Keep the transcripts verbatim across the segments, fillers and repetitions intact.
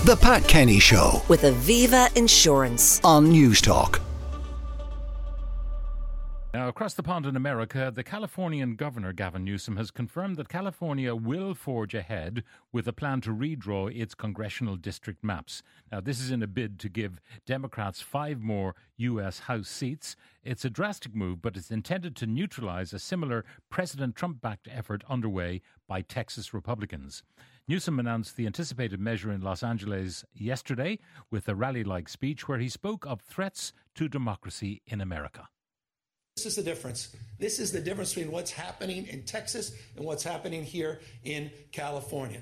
The Pat Kenny Show with Aviva Insurance on Newstalk. Now, across the pond in America, the Californian Governor, Gavin Newsom, has confirmed that California will forge ahead with a plan to redraw its congressional district maps. Now, this is in a bid to give Democrats five more U S House seats. It's a drastic move, but it's intended to neutralize a similar President Trump-backed effort underway by Texas Republicans. Newsom announced the anticipated measure in Los Angeles yesterday with a rally-like speech where he spoke of threats to democracy in America. This is the difference. This is the difference between what's happening in Texas and what's happening here in California.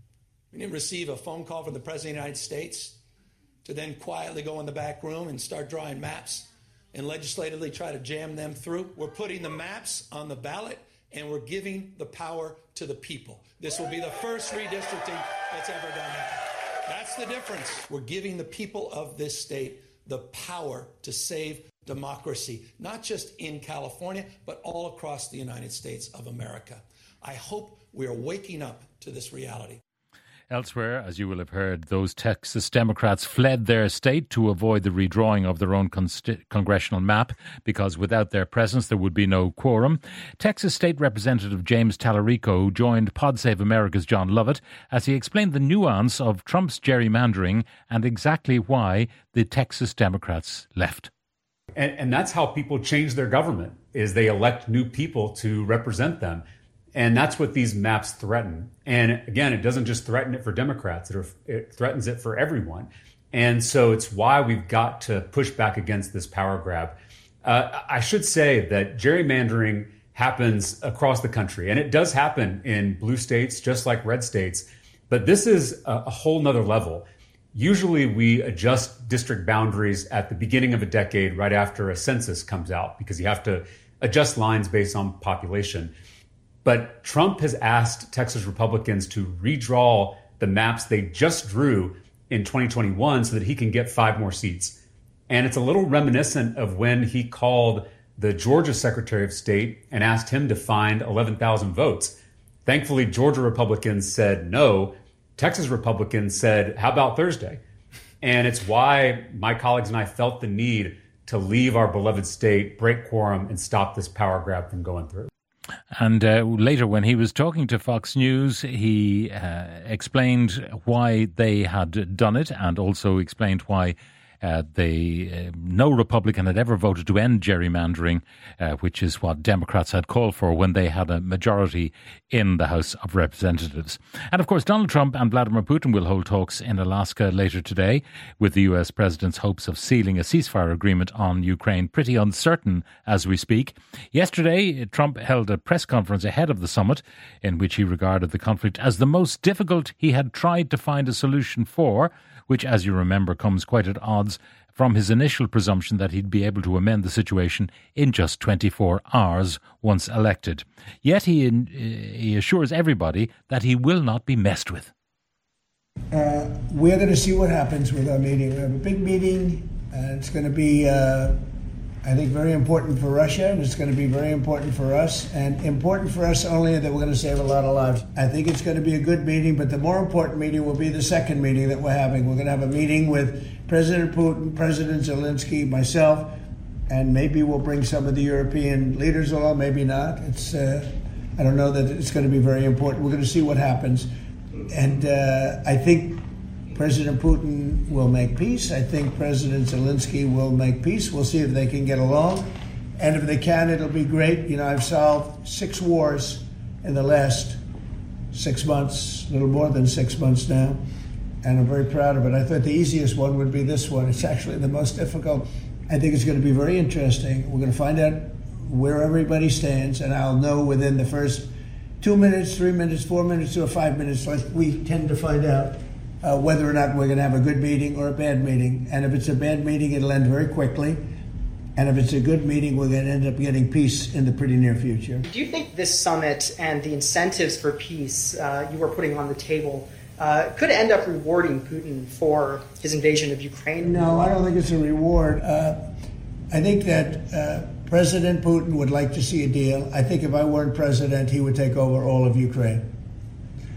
We didn't receive a phone call from the President of the United States to then quietly go in the back room and start drawing maps and legislatively try to jam them through. We're putting the maps on the ballot and we're giving the power to the people. This will be the first redistricting that's ever done that. That's the difference. We're giving the people of this state the power to save democracy, not just in California, but all across the United States of America. I hope we are waking up to this reality. Elsewhere, as you will have heard, those Texas Democrats fled their state to avoid the redrawing of their own consti- congressional map because without their presence there would be no quorum. Texas State Representative James Tallarico joined Pod Save America's John Lovett as he explained the nuance of Trump's gerrymandering and exactly why the Texas Democrats left. And, and that's how people change their government, is they elect new people to represent them. And that's what these maps threaten. And again, it doesn't just threaten it for Democrats, it, it threatens it for everyone. And so it's why we've got to push back against this power grab. Uh, I should say that gerrymandering happens across the country, and it does happen in blue states, just like red states. But this is a, a whole nother level. Usually we adjust district boundaries at the beginning of a decade, right after a census comes out, because you have to adjust lines based on population. But Trump has asked Texas Republicans to redraw the maps they just drew in twenty twenty-one so that he can get five more seats. And it's a little reminiscent of when he called the Georgia Secretary of State and asked him to find eleven thousand votes. Thankfully, Georgia Republicans said no. Texas Republicans said, how about Thursday? And it's why my colleagues and I felt the need to leave our beloved state, break quorum, and stop this power grab from going through. And uh, later, when he was talking to Fox News, he uh, explained why they had done it and also explained why uh, they, uh, no Republican had ever voted to end gerrymandering, uh, which is what Democrats had called for when they had a majority in the House of Representatives. And of course, Donald Trump and Vladimir Putin will hold talks in Alaska later today, with the U S president's hopes of sealing a ceasefire agreement on Ukraine pretty uncertain as we speak. Yesterday, Trump held a press conference ahead of the summit in which he regarded the conflict as the most difficult he had tried to find a solution for, which, as you remember, comes quite at odds from his initial presumption that he'd be able to amend the situation in just twenty-four hours once elected. Yet he, he assures everybody that he will not be messed with. Uh, we're going to see what happens with our meeting. We have a big meeting, and it's going to be, uh, I think, very important for Russia, and it's going to be very important for us, and important for us only that we're going to save a lot of lives. I think it's going to be a good meeting, but the more important meeting will be the second meeting that we're having. We're going to have a meeting with President Putin, President Zelensky, myself, and maybe we'll bring some of the European leaders along, maybe not. It's uh, I don't know that it's going to be very important. We're going to see what happens. And uh, I think President Putin will make peace. I think President Zelensky will make peace. We'll see if they can get along. And if they can, it'll be great. You know, I've solved six wars in the last six months, a little more than six months now. And I'm very proud of it. I thought the easiest one would be this one. It's actually the most difficult. I think it's going to be very interesting. We're going to find out where everybody stands, and I'll know within the first two minutes, three minutes, four minutes, or five minutes, like we tend to find out uh, whether or not we're going to have a good meeting or a bad meeting. And if it's a bad meeting, it'll end very quickly. And if it's a good meeting, we're going to end up getting peace in the pretty near future. Do you think this summit and the incentives for peace uh, you are putting on the table uh, could end up rewarding Putin for his invasion of Ukraine? No, I don't think it's a reward. Uh, I think that uh, President Putin would like to see a deal. I think if I weren't president, he would take over all of Ukraine.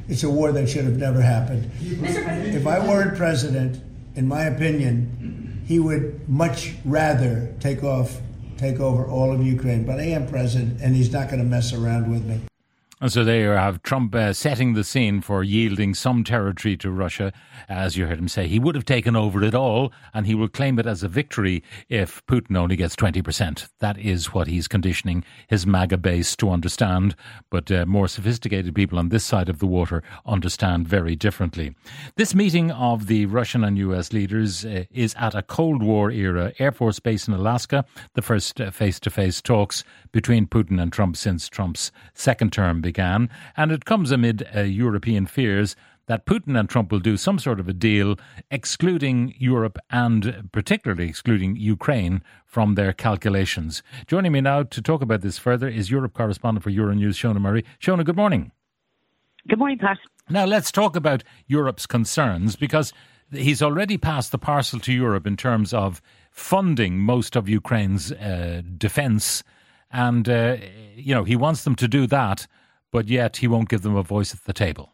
it's a war that should have never happened. If I weren't president, in my opinion, he would much rather take off, take over all of Ukraine. But I am president, and he's not going to mess around with me. And so there you have Trump uh, setting the scene for yielding some territory to Russia. As you heard him say, he would have taken over it all, and he will claim it as a victory if Putin only gets twenty percent. That is what he's conditioning his MAGA base to understand. But uh, more sophisticated people on this side of the water understand very differently. This meeting of the Russian and U S leaders uh, is at a Cold War era Air Force Base in Alaska, the first uh, face-to-face talks between Putin and Trump since Trump's second term began, and it comes amid uh, European fears that Putin and Trump will do some sort of a deal excluding Europe and particularly excluding Ukraine from their calculations. Joining me now to talk about this further is Europe correspondent for Euronews, Shona Murray. Shona, good morning. Good morning, Pat. Now let's talk about Europe's concerns, because he's already passed the parcel to Europe in terms of funding most of Ukraine's uh, defence. And, uh, you know, he wants them to do that, but yet he won't give them a voice at the table.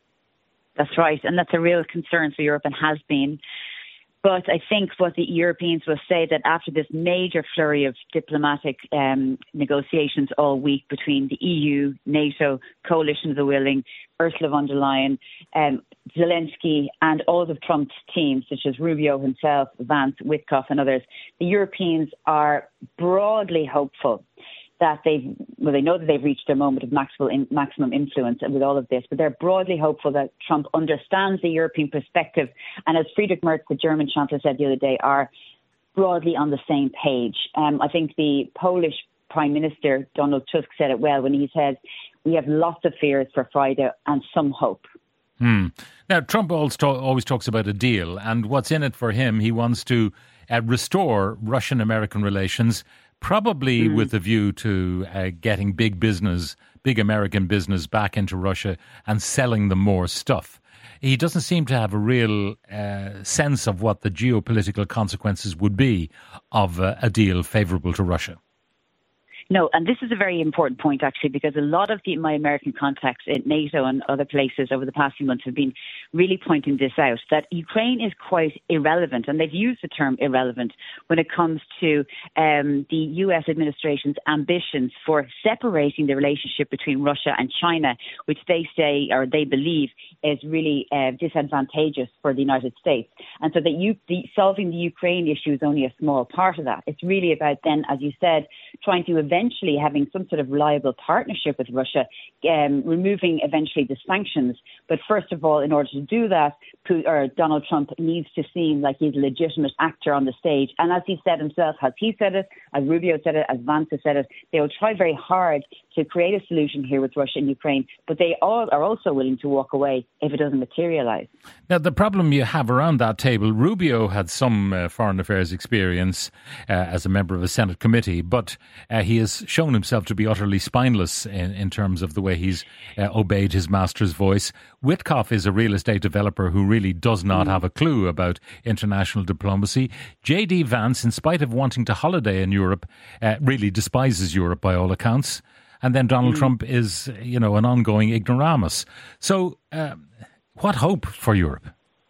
That's right. And that's a real concern for Europe and has been. But I think what the Europeans will say that after this major flurry of diplomatic um, negotiations all week between the E U, NATO, Coalition of the Willing, Ursula von der Leyen, um, Zelensky and all of Trump's teams, such as Rubio himself, Vance, Witkoff and others, the Europeans are broadly hopeful that they've, well, they know that they've reached their moment of maximum, in, maximum influence with all of this, but they're broadly hopeful that Trump understands the European perspective. And as Friedrich Merz, the German Chancellor, said the other day, are broadly on the same page. Um, I think the Polish Prime Minister, Donald Tusk, said it well when he said, we have lots of fears for Friday and some hope. Hmm. Now, Trump always, talk, always talks about a deal, and what's in it for him, he wants to uh, restore Russian-American relations, probably mm. with a view to uh, getting big business, big American business back into Russia and selling them more stuff. He doesn't seem to have a real uh, sense of what the geopolitical consequences would be of uh, a deal favourable to Russia. No, and this is a very important point, actually, because a lot of the, my American contacts in NATO and other places over the past few months have been really pointing this out, that Ukraine is quite irrelevant, and they've used the term irrelevant when it comes to um, the U S administration's ambitions for separating the relationship between Russia and China, which they say, or they believe, is really uh, disadvantageous for the United States. And so that you, the, solving the Ukraine issue is only a small part of that. It's really about then, as you said, trying to eventually eventually having some sort of reliable partnership with Russia, um, removing eventually the sanctions. But first of all, in order to do that, or Donald Trump needs to seem like he's a legitimate actor on the stage. And as he said himself, as he said it, as Rubio said it, as Vance said it, they will try very hard to create a solution here with Russia and Ukraine, but they all are also willing to walk away if it doesn't materialise. Now, the problem you have around that table, Rubio had some uh, foreign affairs experience uh, as a member of a Senate committee, but uh, he has shown himself to be utterly spineless in, in terms of the way he's uh, obeyed his master's voice. Witkoff is a real estate developer who really does not mm. have a clue about international diplomacy. J D Vance, in spite of wanting to holiday in Europe, uh, really despises Europe by all accounts. And then Donald mm. Trump is, you know, an ongoing ignoramus. So uh, what hope for Europe?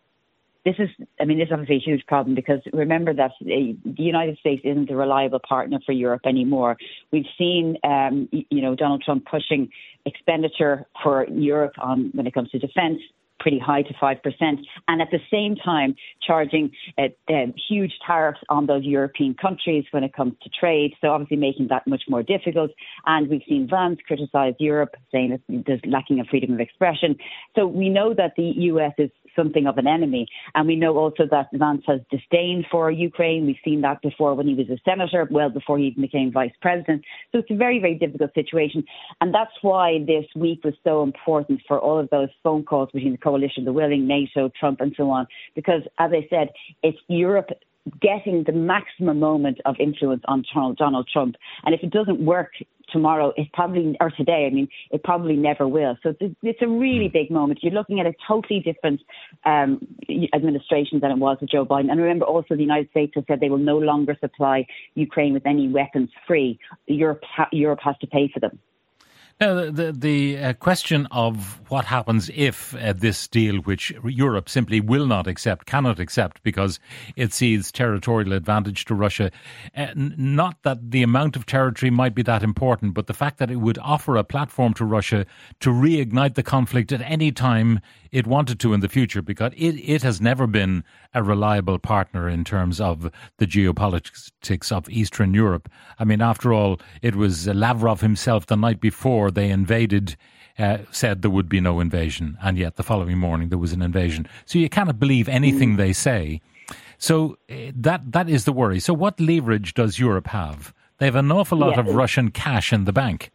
This is, I mean, this is obviously a huge problem because remember that the United States isn't a reliable partner for Europe anymore. We've seen, um, you know, Donald Trump pushing expenditure for Europe on when it comes to defence pretty high to five percent, and at the same time charging uh, uh, huge tariffs on those European countries when it comes to trade, so obviously making that much more difficult. And we've seen Vance criticise Europe, saying that there's lacking of freedom of expression. So we know that the U S is something of an enemy, and we know also that Vance has disdain for Ukraine. We've seen that before when he was a senator, well before he even became vice president. So it's a very, very difficult situation, and that's why this week was so important for all of those phone calls between the Coalition of the Willing, NATO, Trump and so on, because as I said, it's Europe getting the maximum moment of influence on Donald Trump. And if it doesn't work tomorrow, it probably, or today, I mean, it probably never will. So it's a really big moment. You're looking at a totally different um, administration than it was with Joe Biden. And remember also the United States has said they will no longer supply Ukraine with any weapons free. Europe, ha- Europe has to pay for them. Now, the the, the uh, question of what happens if uh, this deal, which Europe simply will not accept, cannot accept, because it sees territorial advantage to Russia, uh, n- not that the amount of territory might be that important, but the fact that it would offer a platform to Russia to reignite the conflict at any time it wanted to in the future, because it, it has never been a reliable partner in terms of the geopolitics of Eastern Europe. I mean, after all, it was Lavrov himself the night before they invaded, uh, said there would be no invasion, and yet the following morning there was an invasion. So you cannot believe anything mm. they say. So uh, that that is the worry. So what leverage does Europe have? They have an awful lot yeah. of Russian cash in the bank.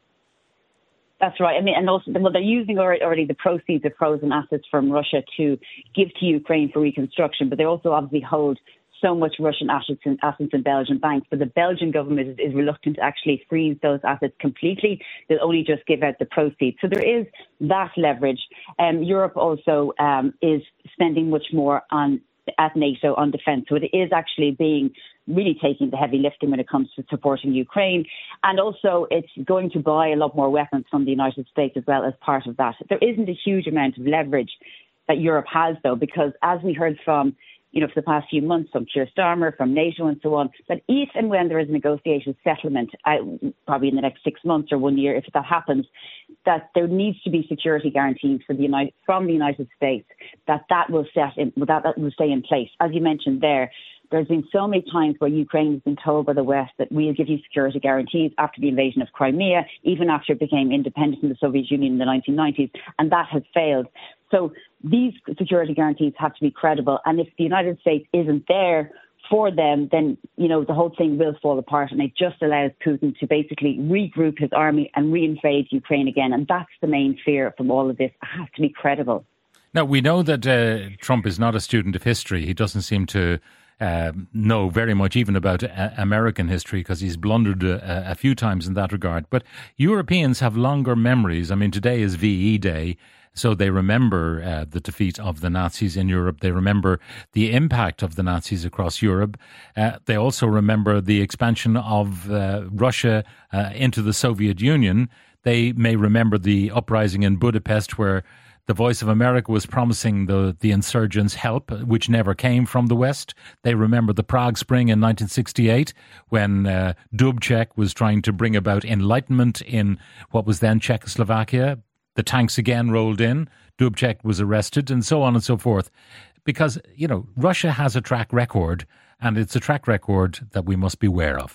That's right. I mean, and also, well, they're using already the proceeds of frozen assets from Russia to give to Ukraine for reconstruction, but they also obviously hold so much Russian assets in, assets in Belgian banks. But the Belgian government is, is reluctant to actually freeze those assets completely. They'll only just give out the proceeds. So there is that leverage. Um, Europe also um, is spending much more on at NATO on defence. So it is actually being really taking the heavy lifting when it comes to supporting Ukraine. And also it's going to buy a lot more weapons from the United States as well as part of that. There isn't a huge amount of leverage that Europe has, though, because as we heard from, you know, for the past few months from Keir Starmer, from NATO and so on, that if and when there is a negotiated settlement, uh, probably in the next six months or one year, if that happens, that there needs to be security guarantees for the United, from the United States, that that will set in, that, that will stay in place. As you mentioned there, there's been so many times where Ukraine has been told by the West that we'll give you security guarantees after the invasion of Crimea, even after it became independent from the Soviet Union in the nineteen nineties, and that has failed. So these security guarantees have to be credible. And if the United States isn't there for them, then, you know, the whole thing will fall apart. And it just allows Putin to basically regroup his army and reinvade Ukraine again. And that's the main fear from all of this. It has to be credible. Now, we know that uh, Trump is not a student of history. He doesn't seem to uh, know very much even about uh, American history, because he's blundered a, a few times in that regard. But Europeans have longer memories. I mean, today is V E Day. So they remember uh, the defeat of the Nazis in Europe. They remember the impact of the Nazis across Europe. Uh, they also remember the expansion of uh, Russia uh, into the Soviet Union. They may remember the uprising in Budapest, where the Voice of America was promising the, the insurgents help, which never came from the West. They remember the Prague Spring in nineteen sixty-eight, when uh, Dubček was trying to bring about enlightenment in what was then Czechoslovakia. The tanks again rolled in, Dubček was arrested, and so on and so forth. Because, you know, Russia has a track record, and it's a track record that we must be aware of.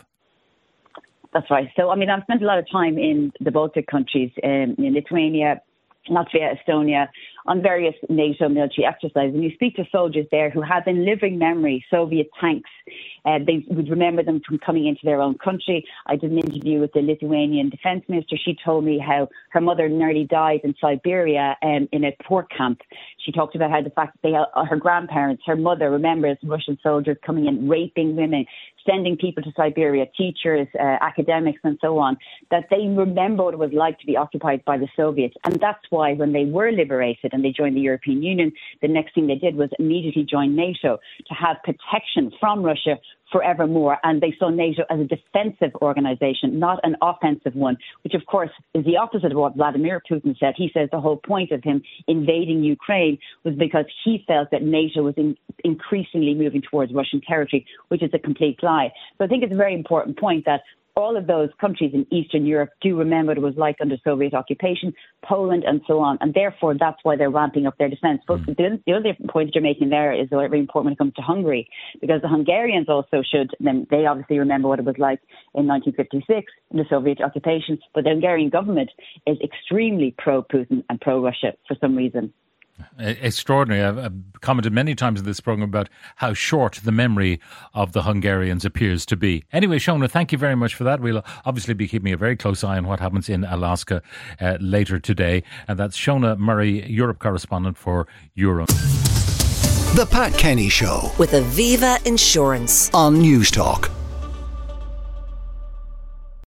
That's right. So, I mean, I've spent a lot of time in the Baltic countries, um, in Lithuania, Latvia, Estonia, on various NATO military exercises. And you speak to soldiers there who have in living memory Soviet tanks. Uh, they would remember them from coming into their own country. I did an interview with the Lithuanian defense minister. She told me how her mother nearly died in Siberia um, in a pork camp. She talked about how the fact that they, uh, her grandparents, her mother remembers Russian soldiers coming in, raping women, sending people to Siberia, teachers, uh, academics and so on, that they remember what it was like to be occupied by the Soviets. And that's why when they were liberated and they joined the European Union, the next thing they did was immediately join NATO to have protection from Russia forevermore. And they saw NATO as a defensive organization, not an offensive one, which of course is the opposite of what Vladimir Putin said. He says the whole point of him invading Ukraine was because he felt that NATO was in, increasingly moving towards Russian territory, which is a complete lie. So I think it's a very important point that all of those countries in Eastern Europe do remember what it was like under Soviet occupation, Poland and so on. And therefore, that's why they're ramping up their defence. But mm. the, the other point that you're making there is very important when it comes to Hungary, because the Hungarians also should, then they obviously remember what it was like in nineteen fifty-six, in the Soviet occupation. But the Hungarian government is extremely pro-Putin and pro-Russia for some reason. Extraordinary. I've, I've commented many times in this programme about how short the memory of the Hungarians appears to be. Anyway, Shona, thank you very much for that. We'll obviously be keeping a very close eye on what happens in Alaska uh, later today. And that's Shona Murray, Europe correspondent for Euro. The Pat Kenny Show with Aviva Insurance on News Talk.